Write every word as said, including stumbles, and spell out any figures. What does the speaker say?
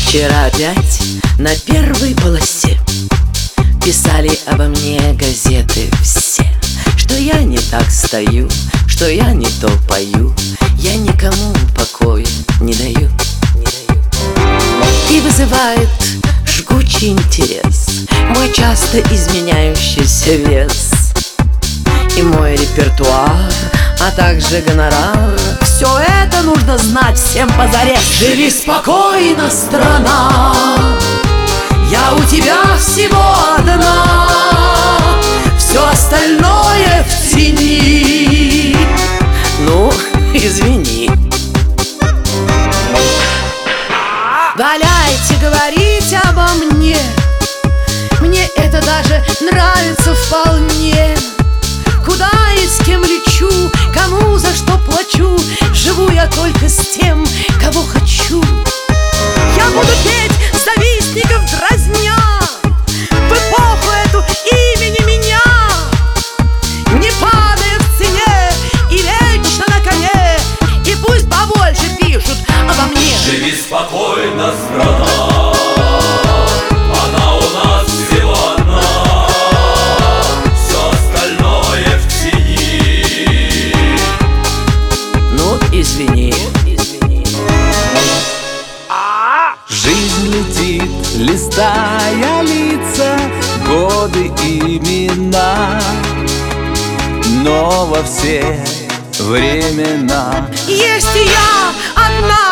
Вчера опять на первой полосе писали обо мне газеты все, что я не так стою, что я не то пою, я никому покоя не даю. И вызывает жгучий интерес мой часто изменяющийся вес и мой репертуар, а также гонорар. Все это нужно знать всем позарез. Живи спокойно, страна, я у тебя всего одна, все остальное в тени. Ну, извини. Валяйте говорить обо мне, мне это даже нравится вполне. Куда и с кем лечу, кому за что плачу, живу я только с тем, кого хочу. Я буду петь завистников дразня в эпоху эту имени меня, не падая в цене и вечно на коне, и пусть побольше пишут обо мне. Живи спокойно, страна, она у нас всего одна, все остальное в тени. Ну, извини. Жизнь летит, листая лица, годы, имена, но во все времена Есть и я одна.